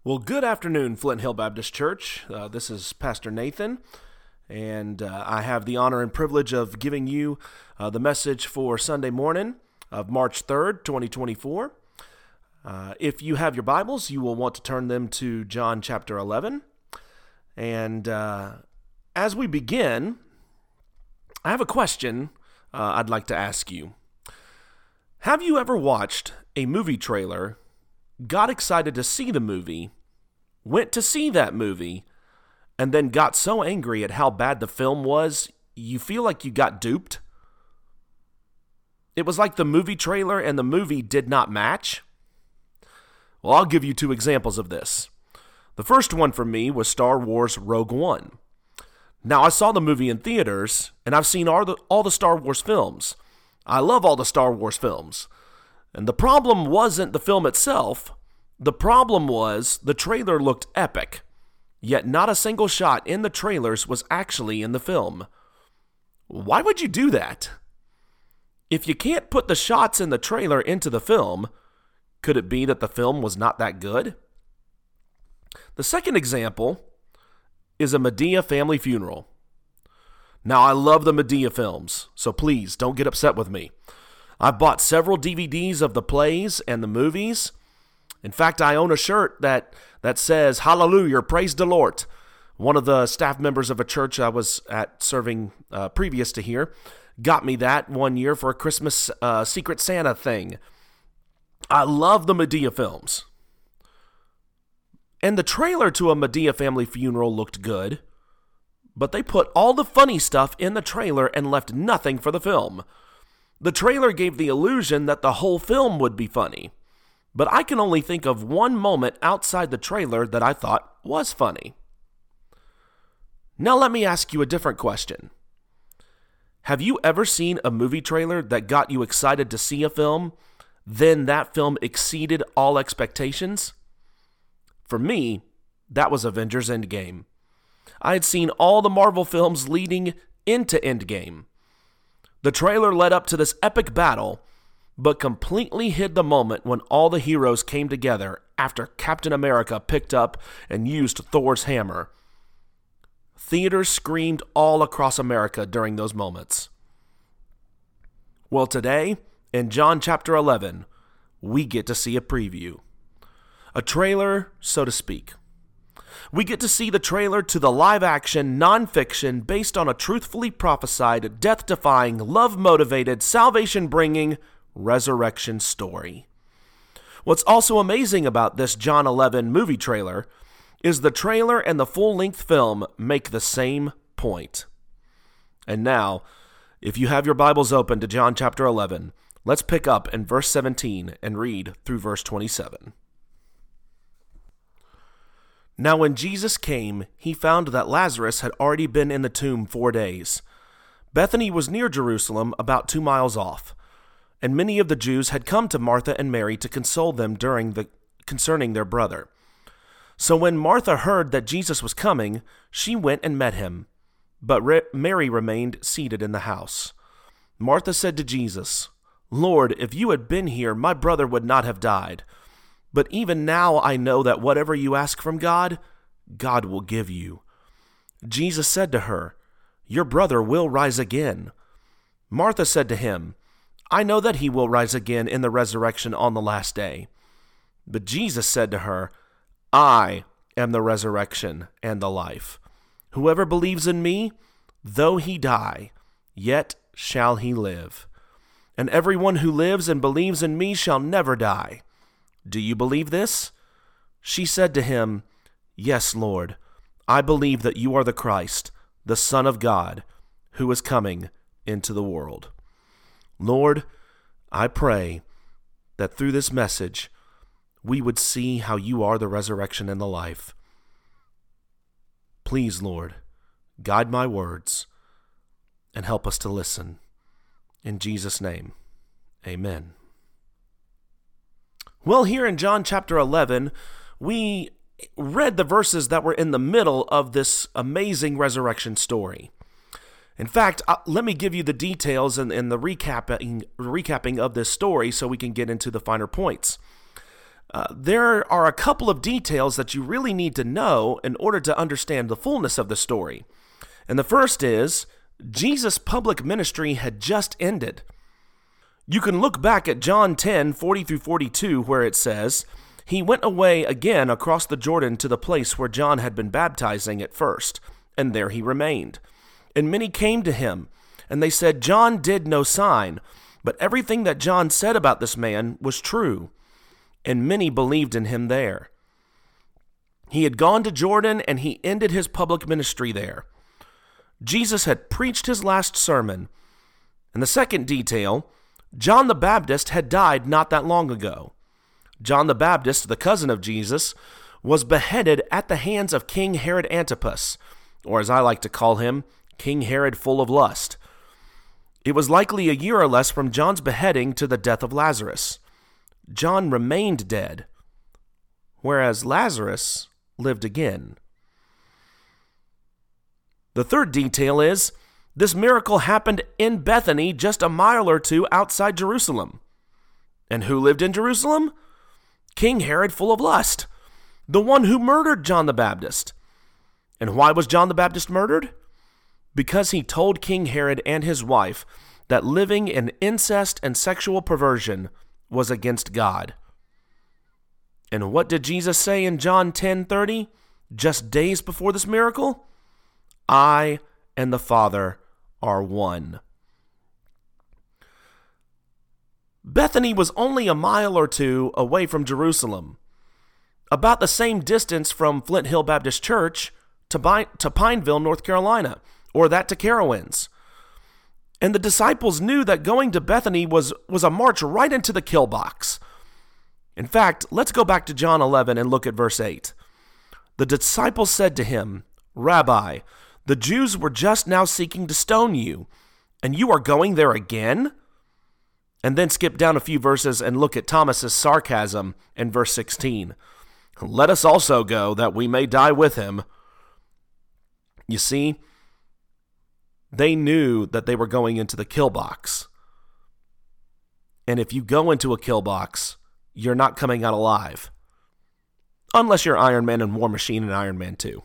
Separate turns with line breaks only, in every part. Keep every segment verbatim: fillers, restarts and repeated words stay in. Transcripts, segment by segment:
Well, good afternoon, Flint Hill Baptist Church. Uh, this is Pastor Nathan, and uh, I have the honor and privilege of giving you uh, the message for Sunday morning of March third, twenty twenty-four. Uh, if you have your Bibles, you will want to turn them to John chapter eleven. And uh, as we begin, I have a question uh, I'd like to ask you. Have you ever watched a movie trailer, got excited to see the movie, went to see that movie, and then got so angry at how bad the film was, you feel like you got duped? It was like the movie trailer and the movie did not match? Well, I'll give you two examples of this. The first one for me was Star Wars Rogue One. Now, I saw the movie in theaters, and I've seen all the, all the Star Wars films. I love all the Star Wars films. And the problem wasn't the film itself. The problem was the trailer looked epic, yet not a single shot in the trailers was actually in the film. Why would you do that? If you can't put the shots in the trailer into the film, could it be that the film was not that good? The second example is a Madea family funeral. Now, I love the Madea films, so please don't get upset with me. I've bought several D V Ds of the plays and the movies. In fact, I own a shirt that, that says, Hallelujah, praise the Lord. One of the staff members of a church I was at serving uh, previous to here got me that one year for a Christmas uh, Secret Santa thing. I love the Madea films. And the trailer to a Madea family funeral looked good, but they put all the funny stuff in the trailer and left nothing for the film. The trailer gave the illusion that the whole film would be funny, but I can only think of one moment outside the trailer that I thought was funny. Now let me ask you a different question. Have you ever seen a movie trailer that got you excited to see a film, then that film exceeded all expectations? For me, that was Avengers Endgame. I had seen all the Marvel films leading into Endgame. The trailer led up to this epic battle, but completely hid the moment when all the heroes came together after Captain America picked up and used Thor's hammer. Theaters screamed all across America during those moments. Well, today, in John chapter eleven, we get to see a preview. A trailer, so to speak. We get to see the trailer to the live-action, non-fiction, based on a truthfully prophesied, death-defying, love-motivated, salvation-bringing, resurrection story. What's also amazing about this John eleven movie trailer is the trailer and the full-length film make the same point. And now, if you have your Bibles open to John chapter eleven, let's pick up in verse seventeen and read through verse twenty-seven. Now when Jesus came, he found that Lazarus had already been in the tomb four days. Bethany was near Jerusalem, about two miles off, and many of the Jews had come to Martha and Mary to console them during the concerning their brother. So when Martha heard that Jesus was coming, she went and met him, but Re- Mary remained seated in the house. Martha said to Jesus, Lord, if you had been here, my brother would not have died. But even now I know that whatever you ask from God, God will give you. Jesus said to her, Your brother will rise again. Martha said to him, I know that he will rise again in the resurrection on the last day. But Jesus said to her, I am the resurrection and the life. Whoever believes in me, though he die, yet shall he live. And everyone who lives and believes in me shall never die. Do you believe this? She said to him, Yes, Lord, I believe that you are the Christ, the Son of God, who is coming into the world. Lord, I pray that through this message, we would see how you are the resurrection and the life. Please, Lord, guide my words and help us to listen. In Jesus' name, amen. Well, here in John chapter eleven, we read the verses that were in the middle of this amazing resurrection story. In fact, uh, let me give you the details and, and the recapping, recapping of this story so we can get into the finer points. Uh, there are a couple of details that you really need to know in order to understand the fullness of the story. And the first is, Jesus' public ministry had just ended. You can look back at John ten, forty through forty-two, where it says, "He went away again across the Jordan to the place where John had been baptizing at first, and there he remained. And many came to him, and they said, 'John did no sign, but everything that John said about this man was true.' And many believed in him there." He had gone to Jordan, and he ended his public ministry there. Jesus had preached his last sermon. And the second detail, John the Baptist had died not that long ago. John the Baptist, the cousin of Jesus, was beheaded at the hands of King Herod Antipas, or as I like to call him, King Herod full of lust. It was likely a year or less from John's beheading to the death of Lazarus. John remained dead, whereas Lazarus lived again. The third detail is, this miracle happened in Bethany, just a mile or two outside Jerusalem. And who lived in Jerusalem? King Herod full of lust, the one who murdered John the Baptist. And why was John the Baptist murdered? Because he told King Herod and his wife that living in incest and sexual perversion was against God. And what did Jesus say in John ten thirty, just days before this miracle? "I and the Father are one." Bethany was only a mile or two away from Jerusalem, about the same distance from Flint Hill Baptist Church to, Bi- to Pineville, North Carolina, or that to Carowinds. And the disciples knew that going to Bethany was, was a march right into the kill box. In fact, let's go back to John eleven and look at verse eight. The disciples said to him, "Rabbi, the Jews were just now seeking to stone you, and you are going there again?" And then skip down a few verses and look at Thomas's sarcasm in verse sixteen. "Let us also go, that we may die with him." You see, they knew that they were going into the kill box. And if you go into a kill box, you're not coming out alive. Unless you're Iron Man and War Machine and Iron Man two.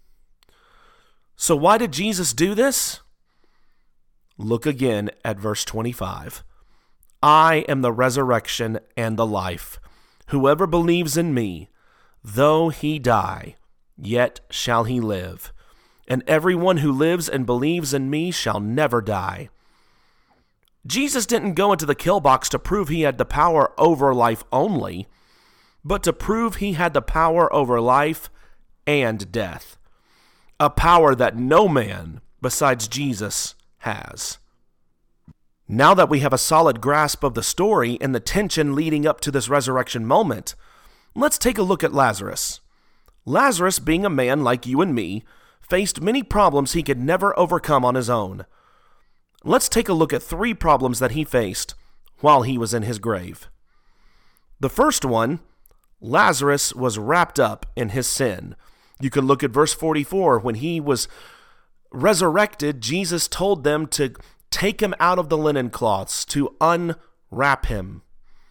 So why did Jesus do this? Look again at verse twenty-five. "I am the resurrection and the life. Whoever believes in me, though he die, yet shall he live. And everyone who lives and believes in me shall never die." Jesus didn't go into the kill box to prove he had the power over life only, but to prove he had the power over life and death. A power that no man besides Jesus has. Now that we have a solid grasp of the story and the tension leading up to this resurrection moment, let's take a look at Lazarus. Lazarus, being a man like you and me, faced many problems he could never overcome on his own. Let's take a look at three problems that he faced while he was in his grave. The first one, Lazarus was wrapped up in his sin. You can look at verse forty-four. When he was resurrected, Jesus told them to take him out of the linen cloths, to unwrap him.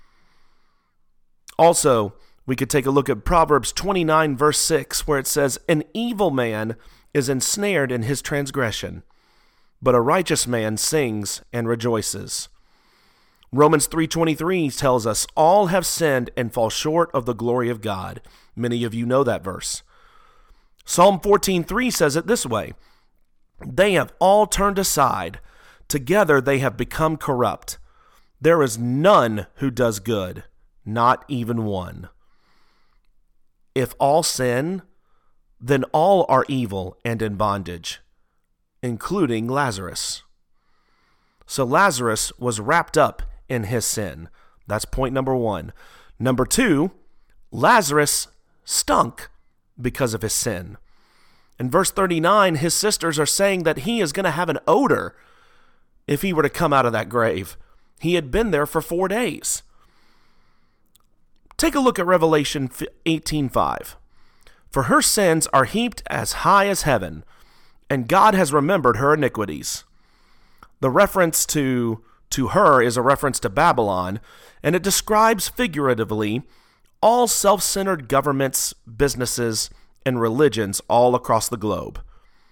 Also, we could take a look at Proverbs twenty-nine, verse six, where it says, "An evil man is ensnared in his transgression, but a righteous man sings and rejoices." Romans three twenty-three tells us, "All have sinned and fall short of the glory of God." Many of you know that verse. Psalm fourteen three says it this way, "They have all turned aside. Together they have become corrupt. There is none who does good, not even one." If all sin, then all are evil and in bondage, including Lazarus. So Lazarus was wrapped up in his sin. That's point number one. Number two, Lazarus stunk because of his sin. In verse thirty-nine, his sisters are saying that he is going to have an odor if he were to come out of that grave. He had been there for four days. Take a look at Revelation eighteen five. "For her sins are heaped as high as heaven, and God has remembered her iniquities." The reference to, to her is a reference to Babylon, and it describes figuratively all self-centered governments, businesses, and religions all across the globe.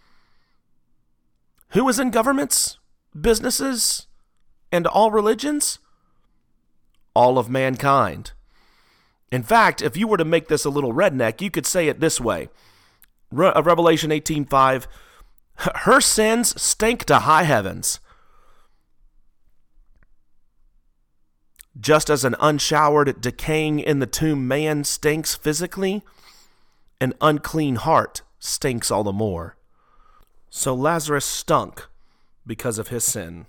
Who is in governments, businesses, and all religions? All of mankind. In fact, if you were to make this a little redneck, you could say it this way. Re- Revelation eighteen five, her sins stink to high heavens. Just as an unshowered, decaying in the tomb man stinks physically, an unclean heart stinks all the more. So Lazarus stunk because of his sin.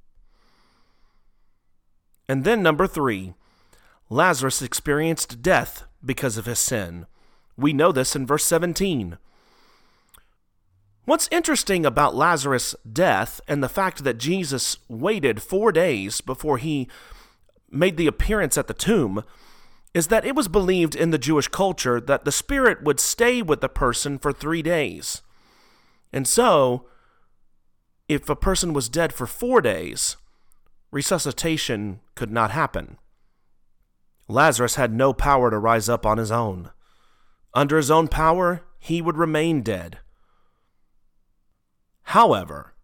And then number three, Lazarus experienced death because of his sin. We know this in verse seventeen. What's interesting about Lazarus' death and the fact that Jesus waited four days before he made the appearance at the tomb is that it was believed in the Jewish culture that the spirit would stay with the person for three days. And so, if a person was dead for four days, resuscitation could not happen. Lazarus had no power to rise up on his own. Under his own power, he would remain dead. However,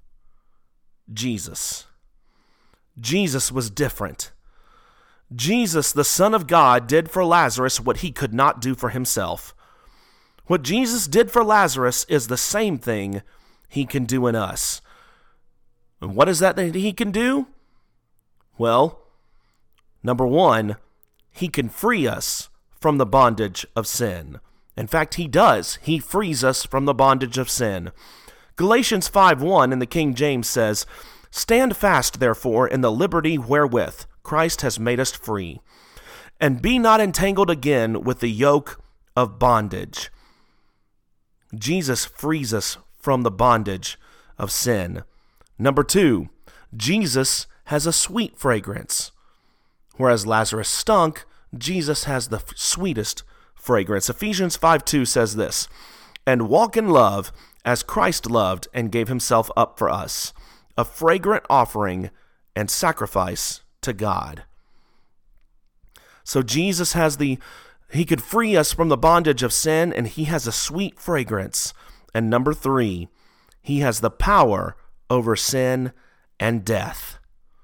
Jesus. Jesus was different. Jesus, the Son of God, did for Lazarus what he could not do for himself. What Jesus did for Lazarus is the same thing he can do in us. And what is that that he can do? Well, number one, he can free us from the bondage of sin. In fact, he does. He frees us from the bondage of sin. Galatians five one in the King James says, "Stand fast, therefore, in the liberty wherewith Christ has made us free, and be not entangled again with the yoke of bondage." Jesus frees us from the bondage of sin. Number two, Jesus has a sweet fragrance. Whereas Lazarus stunk, Jesus has the sweetest fragrance. Ephesians five two says this, "And walk in love as Christ loved and gave himself up for us, a fragrant offering and sacrifice to God." So Jesus has the, he could free us from the bondage of sin, and he has a sweet fragrance. And number three, he has the power over sin and death.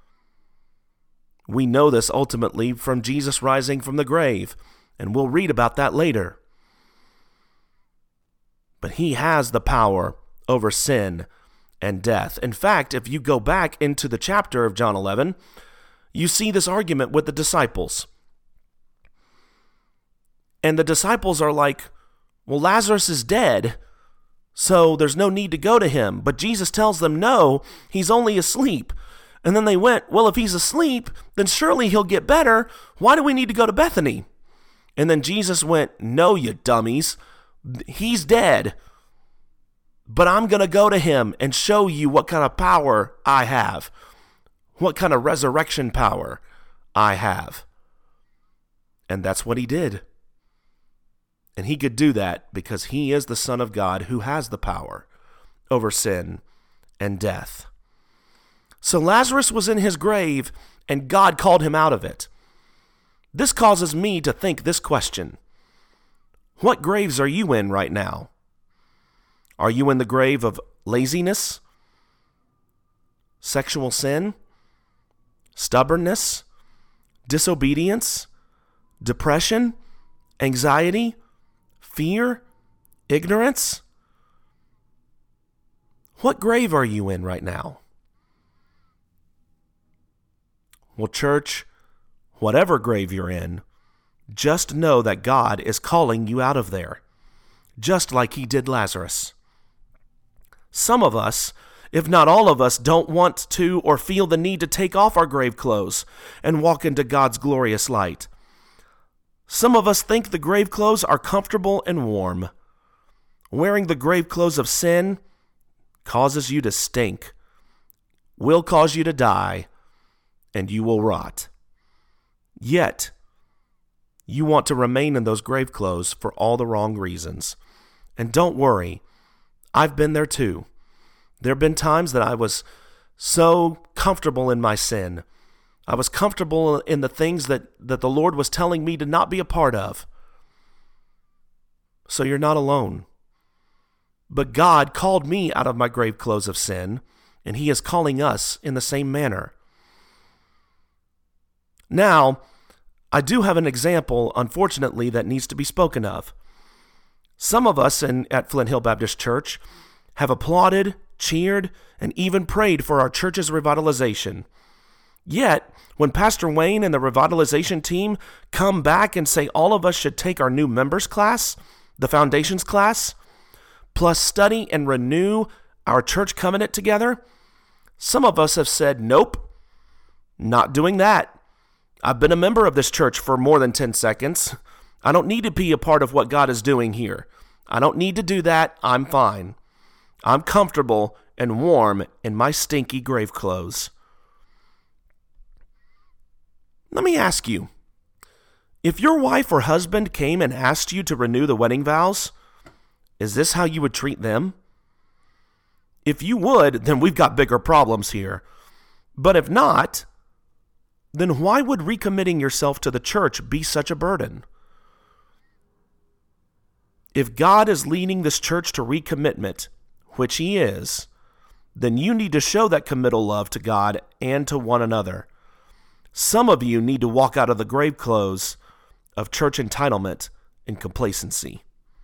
We know this ultimately from Jesus rising from the grave, and we'll read about that later. But he has the power over sin and death. In fact, if you go back into the chapter of John eleven, you see this argument with the disciples. And the disciples are like, well, Lazarus is dead, so there's no need to go to him. But Jesus tells them, no, he's only asleep. And then they went, well, if he's asleep, then surely he'll get better. Why do we need to go to Bethany? And then Jesus went, no, you dummies. He's dead. But I'm going to go to him and show you what kind of power I have. What kind of resurrection power I have. And that's what he did. And he could do that because he is the Son of God who has the power over sin and death. So Lazarus was in his grave, and God called him out of it. This causes me to think this question. What graves are you in right now? Are you in the grave of laziness, sexual sin, stubbornness, disobedience, depression, anxiety, fear, ignorance? What grave are you in right now? Well, church, whatever grave you're in, just know that God is calling you out of there, just like he did Lazarus. Some of us, if not all of us, don't want to or feel the need to take off our grave clothes and walk into God's glorious light. Some of us think the grave clothes are comfortable and warm. Wearing the grave clothes of sin causes you to stink, will cause you to die, and you will rot. Yet, you want to remain in those grave clothes for all the wrong reasons. And don't worry, I've been there too. There have been times that I was so comfortable in my sin. I was comfortable in the things that, that the Lord was telling me to not be a part of. So you're not alone. But God called me out of my grave clothes of sin, and He is calling us in the same manner. Now, I do have an example, unfortunately, that needs to be spoken of. Some of us in, at Flint Hill Baptist Church have applauded, cheered, and even prayed for our church's revitalization. Yet, when Pastor Wayne and the revitalization team come back and say all of us should take our new members class, the foundations class, plus study and renew our church covenant together, some of us have said, nope, not doing that. I've been a member of this church for more than ten seconds. I don't need to be a part of what God is doing here. I don't need to do that. I'm fine. I'm comfortable and warm in my stinky grave clothes. Let me ask you, if your wife or husband came and asked you to renew the wedding vows, is this how you would treat them? If you would, then we've got bigger problems here. But if not, then why would recommitting yourself to the church be such a burden? If God is leading this church to recommitment, which He is, then you need to show that committal love to God and to one another. Some of you need to walk out of the grave clothes of church entitlement and complacency.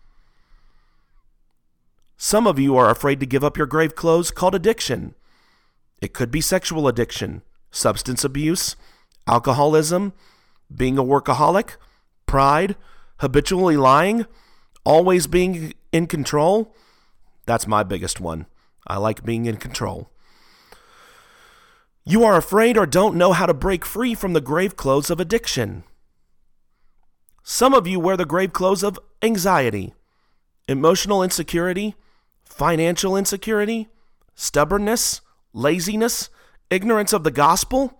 Some of you are afraid to give up your grave clothes called addiction. It could be sexual addiction, substance abuse, alcoholism, being a workaholic, pride, habitually lying, always being in control. That's my biggest one. I like being in control. You are afraid or don't know how to break free from the grave clothes of addiction. Some of you wear the grave clothes of anxiety, emotional insecurity, financial insecurity, stubbornness, laziness, ignorance of the gospel.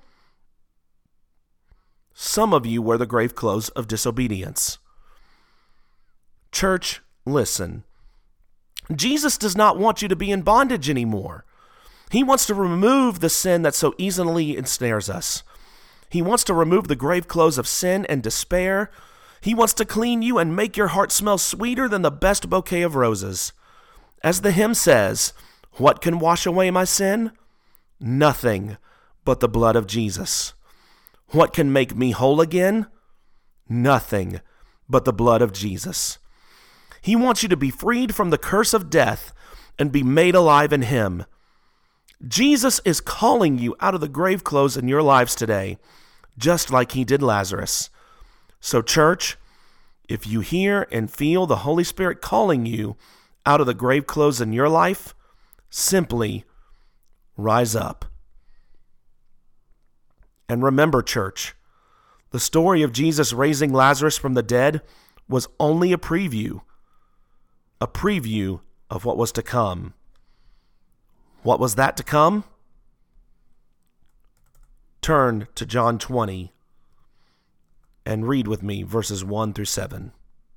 Some of you wear the grave clothes of disobedience. Church, listen. Jesus does not want you to be in bondage anymore. He wants to remove the sin that so easily ensnares us. He wants to remove the grave clothes of sin and despair. He wants to clean you and make your heart smell sweeter than the best bouquet of roses. As the hymn says, what can wash away my sin? Nothing but the blood of Jesus. What can make me whole again? Nothing but the blood of Jesus. He wants you to be freed from the curse of death and be made alive in Him. Jesus is calling you out of the grave clothes in your lives today, just like He did Lazarus. So, church, if you hear and feel the Holy Spirit calling you out of the grave clothes in your life, simply rise up. And remember, church, the story of Jesus raising Lazarus from the dead was only a preview, a preview of what was to come. What was that to come? Turn to John twenty and read with me verses one through seven.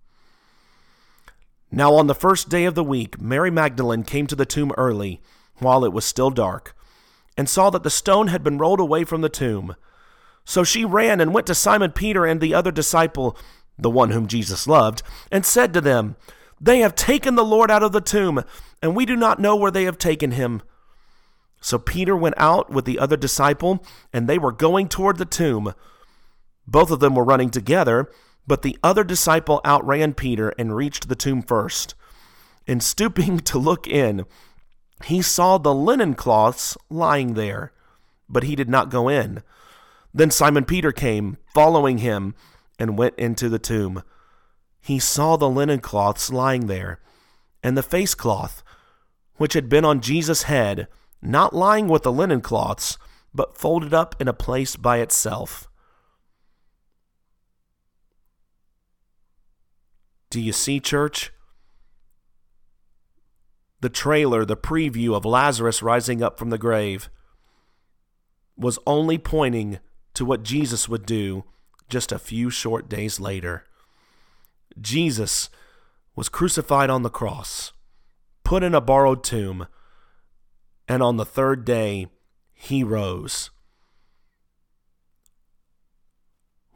Now on the first day of the week, Mary Magdalene came to the tomb early, while it was still dark, and saw that the stone had been rolled away from the tomb. So she ran and went to Simon Peter and the other disciple, the one whom Jesus loved, and said to them, They have taken the Lord out of the tomb, and we do not know where they have taken Him. So Peter went out with the other disciple, and they were going toward the tomb. Both of them were running together, but the other disciple outran Peter and reached the tomb first. And stooping to look in, he saw the linen cloths lying there, but he did not go in. Then Simon Peter came, following him, and went into the tomb. He saw the linen cloths lying there, and the face cloth, which had been on Jesus' head, not lying with the linen cloths, but folded up in a place by itself. Do you see, church? The trailer, the preview of Lazarus rising up from the grave, was only pointing to what Jesus would do just a few short days later. Jesus was crucified on the cross, put in a borrowed tomb, and on the third day, He rose.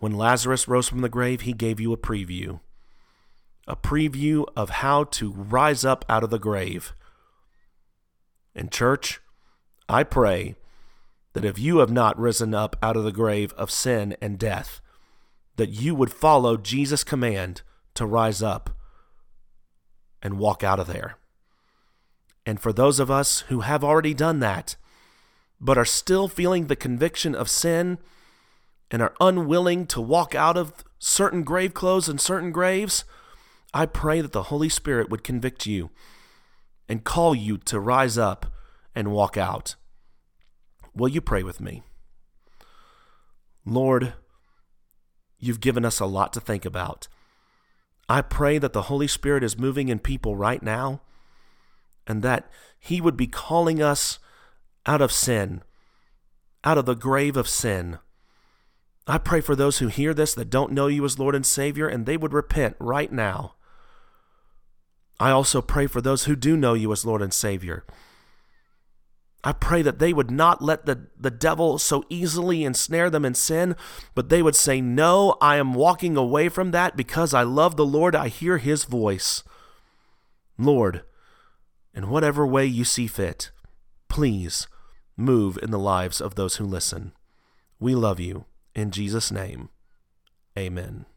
When Lazarus rose from the grave, he gave you a preview. A preview of how to rise up out of the grave. And church, I pray that if you have not risen up out of the grave of sin and death, that you would follow Jesus' command to rise up and walk out of there. And for those of us who have already done that, but are still feeling the conviction of sin and are unwilling to walk out of certain grave clothes and certain graves, I pray that the Holy Spirit would convict you and call you to rise up and walk out. Will you pray with me? Lord, you've given us a lot to think about. I pray that the Holy Spirit is moving in people right now and that he would be calling us out of sin, out of the grave of sin. I pray for those who hear this that don't know you as Lord and Savior, and they would repent right now. I also pray for those who do know you as Lord and Savior. I pray that they would not let the, the devil so easily ensnare them in sin, but they would say, no, I am walking away from that because I love the Lord. I hear his voice. Lord, in whatever way you see fit, please move in the lives of those who listen. We love you. In Jesus' name, amen.